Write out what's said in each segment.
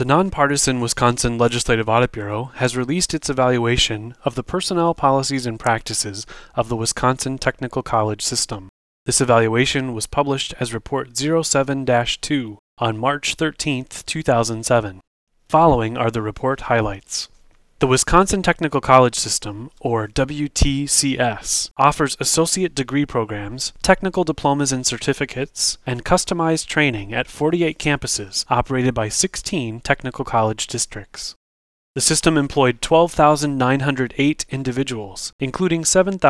The nonpartisan Wisconsin Legislative Audit Bureau has released its evaluation of the personnel policies and practices of the Wisconsin Technical College system. This evaluation was published as Report 07-2 on March 13, 2007. Following are the report highlights. The Wisconsin Technical College System, or WTCS, offers associate degree programs, technical diplomas and certificates, and customized training at 48 campuses operated by 16 technical college districts. The system employed 12,908 individuals, including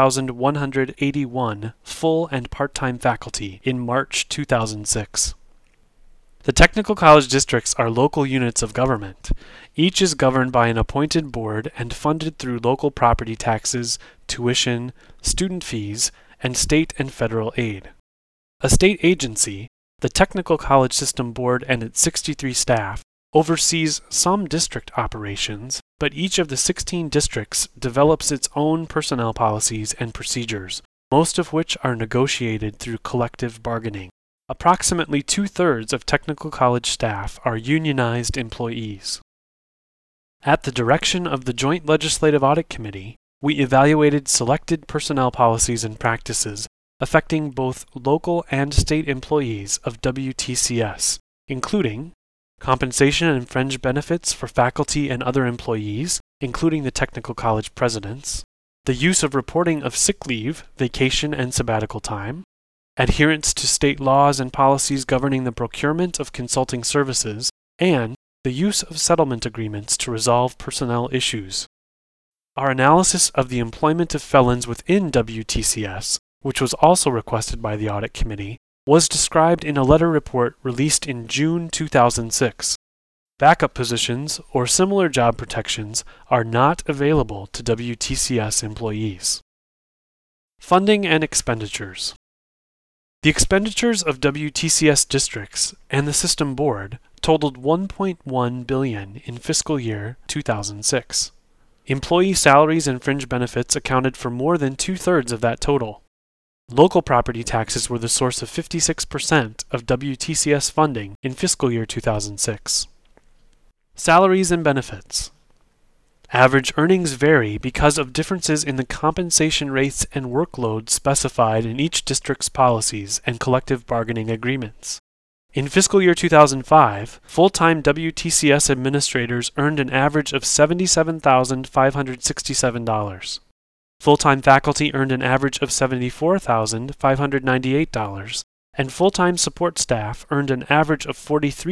7,181 full and part-time faculty in March 2006. The technical college districts are local units of government. Each is governed by an appointed board and funded through local property taxes, tuition, student fees, and state and federal aid. A state agency, the Technical College System Board and its 63 staff, oversees some district operations, but each of the 16 districts develops its own personnel policies and procedures, most of which are negotiated through collective bargaining. Approximately 2/3 of technical college staff are unionized employees. At the direction of the Joint Legislative Audit Committee, we evaluated selected personnel policies and practices affecting both local and state employees of WTCS, including compensation and fringe benefits for faculty and other employees, including the technical college presidents, the use of reporting of sick leave, vacation, and sabbatical time, adherence to state laws and policies governing the procurement of consulting services, and the use of settlement agreements to resolve personnel issues. Our analysis of the employment of felons within WTCS, which was also requested by the Audit Committee, was described in a letter report released in June 2006. Backup positions or similar job protections are not available to WTCS employees. Funding and expenditures. The expenditures of WTCS districts and the System Board totaled $1.1 billion in fiscal year 2006. Employee salaries and fringe benefits accounted for more than 2/3 of that total. Local property taxes were the source of 56% of WTCS funding in fiscal year 2006. Salaries and benefits. Average earnings vary because of differences in the compensation rates and workload specified in each district's policies and collective bargaining agreements. In fiscal year 2005, full-time WTCS administrators earned an average of $77,567. Full-time faculty earned an average of $74,598, and full-time support staff earned an average of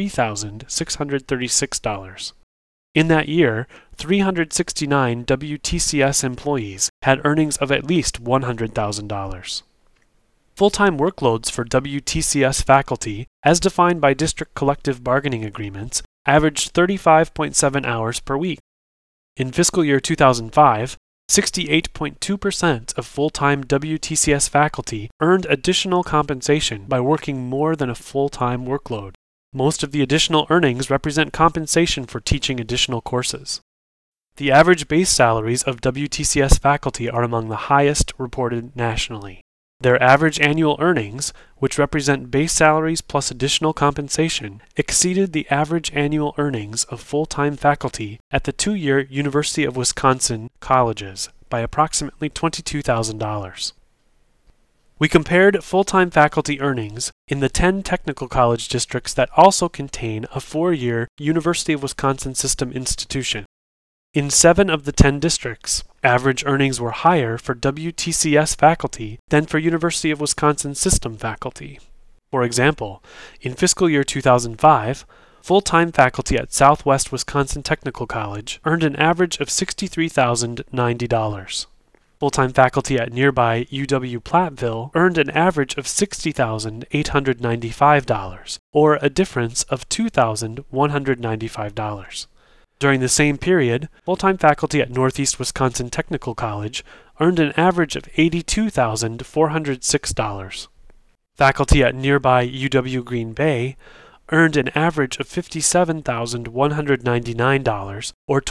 $43,636. In that year, 369 WTCS employees had earnings of at least $100,000. Full-time workloads for WTCS faculty, as defined by district collective bargaining agreements, averaged 35.7 hours per week. In fiscal year 2005, 68.2% of full-time WTCS faculty earned additional compensation by working more than a full-time workload. Most of the additional earnings represent compensation for teaching additional courses. The average base salaries of WTCS faculty are among the highest reported nationally. Their average annual earnings, which represent base salaries plus additional compensation, exceeded the average annual earnings of full-time faculty at the 2-year University of Wisconsin colleges by approximately $22,000. We compared full-time faculty earnings in the 10 technical college districts that also contain a 4-year University of Wisconsin system institution. In 7 of the 10 districts, average earnings were higher for WTCS faculty than for University of Wisconsin system faculty. For example, in fiscal year 2005, full-time faculty at Southwest Wisconsin Technical College earned an average of $63,090. Full-time faculty at nearby UW-Platteville earned an average of $60,895, or a difference of $2,195. During the same period, full-time faculty at Northeast Wisconsin Technical College earned an average of $82,406. Faculty at nearby UW Green Bay earned an average of $57,199, or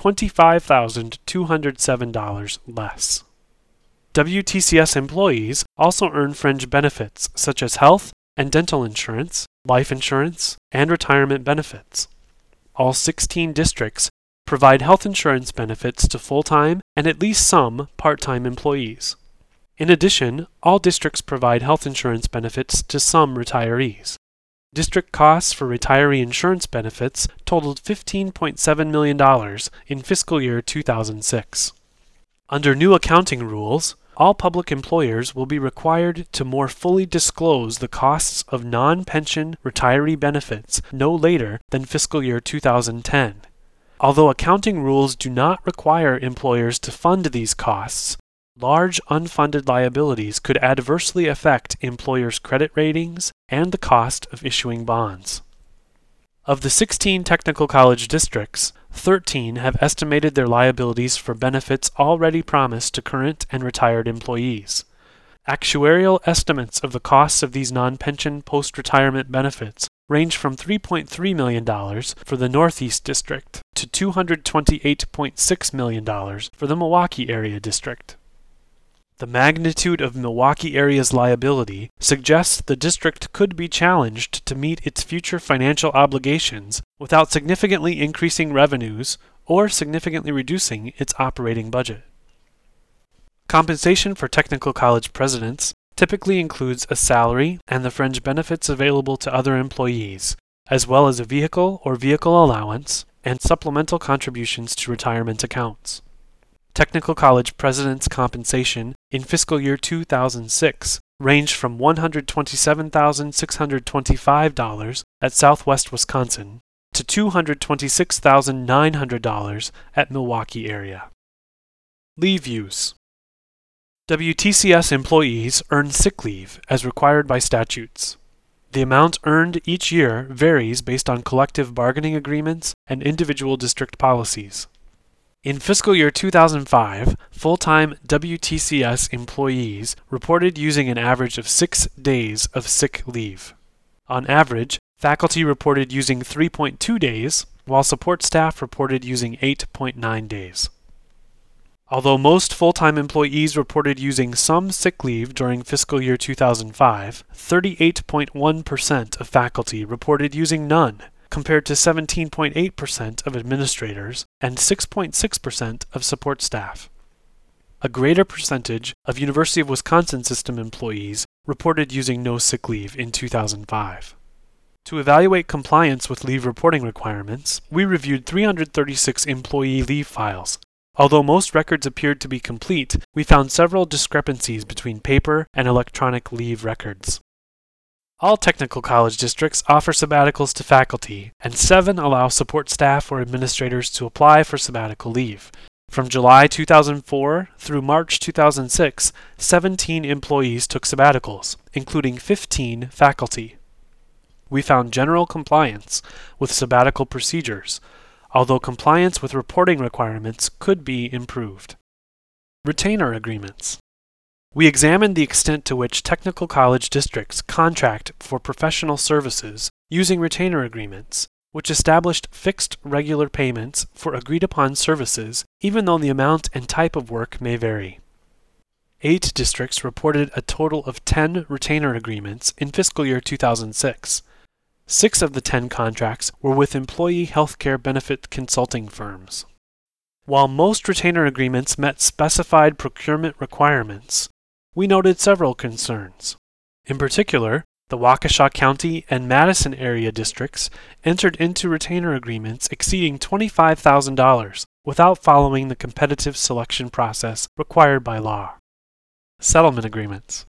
$25,207 less. WTCS employees also earn fringe benefits such as health and dental insurance, life insurance, and retirement benefits. all 16 districts provide health insurance benefits to full-time and at least some part-time employees. In addition, all districts provide health insurance benefits to some retirees. District costs for retiree insurance benefits totaled $15.7 million in fiscal year 2006. Under new accounting rules, all public employers will be required to more fully disclose the costs of non-pension retiree benefits no later than fiscal year 2010. Although accounting rules do not require employers to fund these costs, large unfunded liabilities could adversely affect employers' credit ratings and the cost of issuing bonds. Of the 16 technical college districts, 13 have estimated their liabilities for benefits already promised to current and retired employees. Actuarial estimates of the costs of these non-pension post-retirement benefits range from $3.3 million for the Northeast District to $228.6 million for the Milwaukee Area District. The magnitude of Milwaukee area's liability suggests the district could be challenged to meet its future financial obligations without significantly increasing revenues or significantly reducing its operating budget. Compensation for technical college presidents typically includes a salary and the fringe benefits available to other employees, as well as a vehicle or vehicle allowance and supplemental contributions to retirement accounts. Technical college presidents' compensation in fiscal year 2006 ranged from $127,625 at Southwest Wisconsin to $226,900 at Milwaukee area. Leave use. WTCS employees earn sick leave as required by statutes. The amount earned each year varies based on collective bargaining agreements and individual district policies. In fiscal year 2005, full-time WTCS employees reported using an average of 6 days of sick leave. On average, faculty reported using 3.2 days, while support staff reported using 8.9 days. Although most full-time employees reported using some sick leave during fiscal year 2005, 38.1% of faculty reported using none, compared to 17.8% of administrators and 6.6% of support staff. A greater percentage of University of Wisconsin system employees reported using no sick leave in 2005. To evaluate compliance with leave reporting requirements, we reviewed 336 employee leave files. Although most records appeared to be complete, we found several discrepancies between paper and electronic leave records. All technical college districts offer sabbaticals to faculty, and 7 allow support staff or administrators to apply for sabbatical leave. From July 2004 through March 2006, 17 employees took sabbaticals, including 15 faculty. We found general compliance with sabbatical procedures, although compliance with reporting requirements could be improved. Retainer agreements. We examined the extent to which technical college districts contract for professional services using retainer agreements, which established fixed regular payments for agreed-upon services, even though the amount and type of work may vary. 8 districts reported a total of 10 retainer agreements in fiscal year 2006. 6 of the 10 contracts were with employee healthcare benefit consulting firms. While most retainer agreements met specified procurement requirements, we noted several concerns. In particular, the Waukesha County and Madison area districts entered into retainer agreements exceeding $25,000 without following the competitive selection process required by law. Settlement agreements.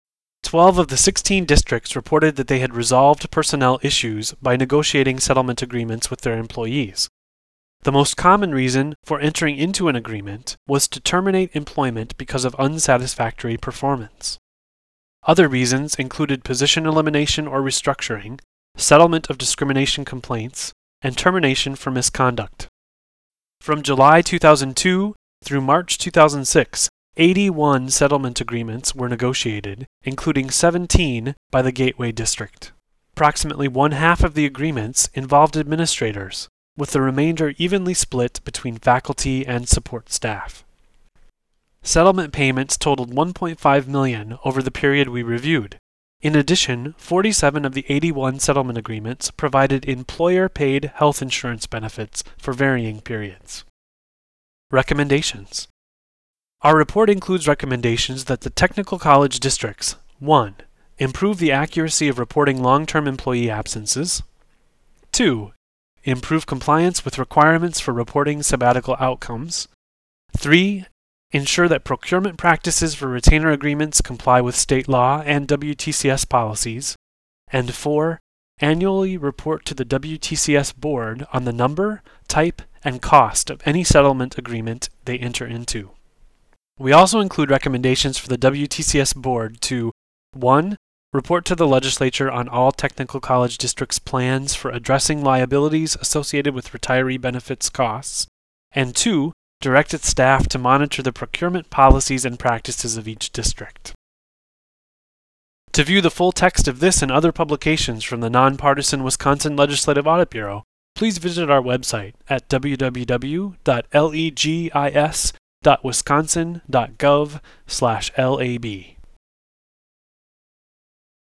12 of the 16 districts reported that they had resolved personnel issues by negotiating settlement agreements with their employees. The most common reason for entering into an agreement was to terminate employment because of unsatisfactory performance. Other reasons included position elimination or restructuring, settlement of discrimination complaints, and termination for misconduct. From July 2002 through March 2006, 81 settlement agreements were negotiated, including 17 by the Gateway District. Approximately one-half of the agreements involved administrators, with the remainder evenly split between faculty and support staff. Settlement payments totaled $1.5 million over the period we reviewed. In addition, 47 of the 81 settlement agreements provided employer-paid health insurance benefits for varying periods. Recommendations. Our report includes recommendations that the technical college districts 1. Improve the accuracy of reporting long-term employee absences. 2. Improve compliance with requirements for reporting sabbatical outcomes. 3. Ensure that procurement practices for retainer agreements comply with state law and WTCS policies. And 4. Annually report to the WTCS board on the number, type, and cost of any settlement agreement they enter into. We also include recommendations for the WTCS board to 1. Report to the legislature on all technical college districts' plans for addressing liabilities associated with retiree benefits costs, and 2. Direct its staff to monitor the procurement policies and practices of each district. To view the full text of this and other publications from the Nonpartisan Wisconsin Legislative Audit Bureau, please visit our website at www.legis.wisconsin.gov/lab.